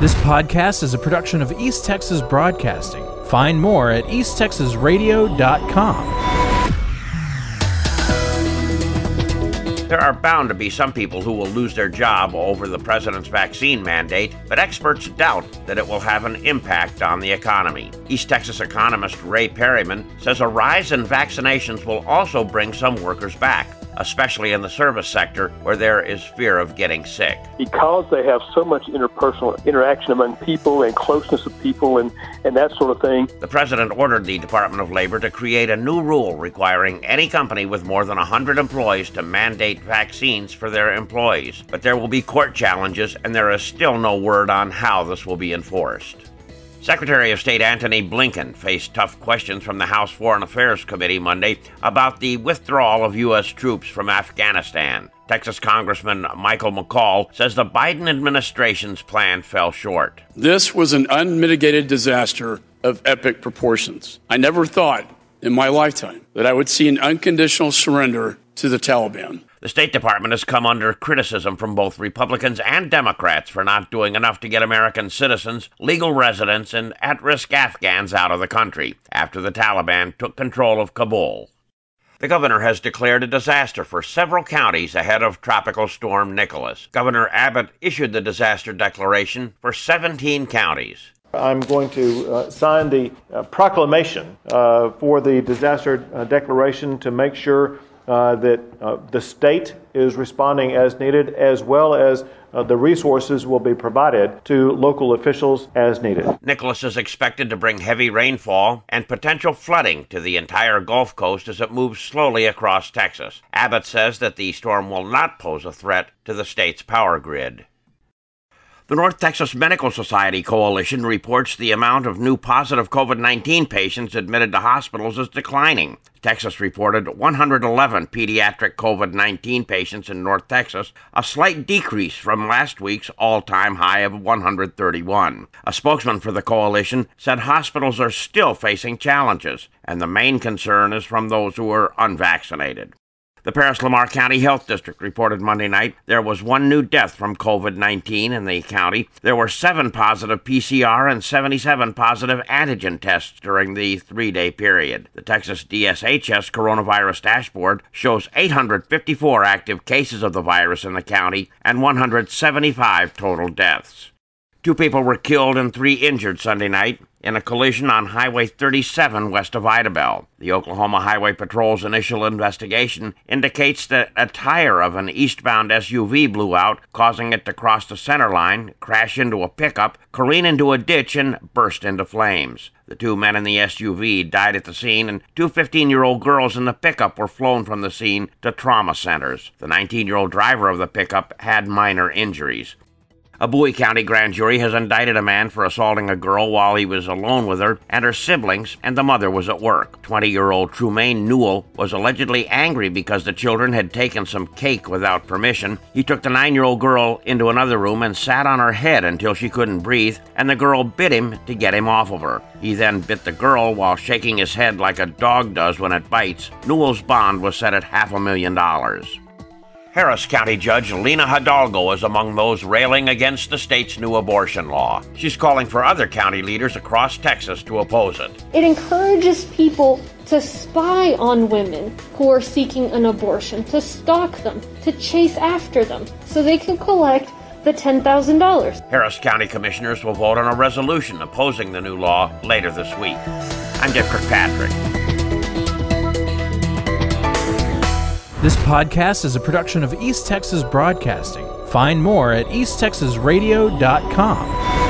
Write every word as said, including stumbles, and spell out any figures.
This podcast is a production of East Texas Broadcasting. Find more at east texas radio dot com. There are bound to be some people who will lose their job over the president's vaccine mandate, but experts doubt that it will have an impact on the economy. East Texas economist Ray Perryman says a rise in vaccinations will also bring some workers back, especially in the service sector where there is fear of getting sick. Because they have so much interpersonal interaction among people and closeness of people and, and that sort of thing. The president ordered the Department of Labor to create a new rule requiring any company with more than one hundred employees to mandate vaccines for their employees. But there will be court challenges, and there is still no word on how this will be enforced. Secretary of State Antony Blinken faced tough questions from the House Foreign Affairs Committee Monday about the withdrawal of U S troops from Afghanistan. Texas Congressman Michael McCall says the Biden administration's plan fell short. This was an unmitigated disaster of epic proportions. I never thought in my lifetime that I would see an unconditional surrender to the Taliban. The State Department has come under criticism from both Republicans and Democrats for not doing enough to get American citizens, legal residents, and at-risk Afghans out of the country after the Taliban took control of Kabul. The governor has declared a disaster for several counties ahead of Tropical Storm Nicholas. Governor Abbott issued the disaster declaration for seventeen counties. I'm going to uh, sign the uh, proclamation uh, for the disaster uh, declaration to make sure Uh, that uh, the state is responding as needed, as well as uh, the resources will be provided to local officials as needed. Nicholas is expected to bring heavy rainfall and potential flooding to the entire Gulf Coast as it moves slowly across Texas. Abbott says that the storm will not pose a threat to the state's power grid. The North Texas Medical Society Coalition reports the amount of new positive covid nineteen patients admitted to hospitals is declining. Texas reported one hundred eleven pediatric covid nineteen patients in North Texas, a slight decrease from last week's all-time high of one hundred thirty-one. A spokesman for the coalition said hospitals are still facing challenges, and the main concern is from those who are unvaccinated. The Paris-Lamar County Health District reported Monday night there was one new death from covid nineteen in the county. There were seven positive P C R and seventy-seven positive antigen tests during the three-day period. The Texas D S H S coronavirus dashboard shows eight hundred fifty-four active cases of the virus in the county and one hundred seventy-five total deaths. Two people were killed and three injured Sunday night in a collision on Highway thirty-seven west of Idabel. The Oklahoma Highway Patrol's initial investigation indicates that a tire of an eastbound S U V blew out, causing it to cross the center line, crash into a pickup, careen into a ditch, and burst into flames. The two men in the S U V died at the scene, and two fifteen-year-old girls in the pickup were flown from the scene to trauma centers. The nineteen-year-old driver of the pickup had minor injuries. A Bowie County grand jury has indicted a man for assaulting a girl while he was alone with her and her siblings, and the mother was at work. twenty-year-old Trumaine Newell was allegedly angry because the children had taken some cake without permission. He took the nine-year-old girl into another room and sat on her head until she couldn't breathe, and the girl bit him to get him off of her. He then bit the girl while shaking his head like a dog does when it bites. Newell's bond was set at half a million dollars. Harris County Judge Lena Hidalgo is among those railing against the state's new abortion law. She's calling for other county leaders across Texas to oppose it. It encourages people to spy on women who are seeking an abortion, to stalk them, to chase after them, so they can collect the ten thousand dollars. Harris County commissioners will vote on a resolution opposing the new law later this week. I'm Dick Kirkpatrick. This podcast is a production of East Texas Broadcasting. Find more at east texas radio dot com.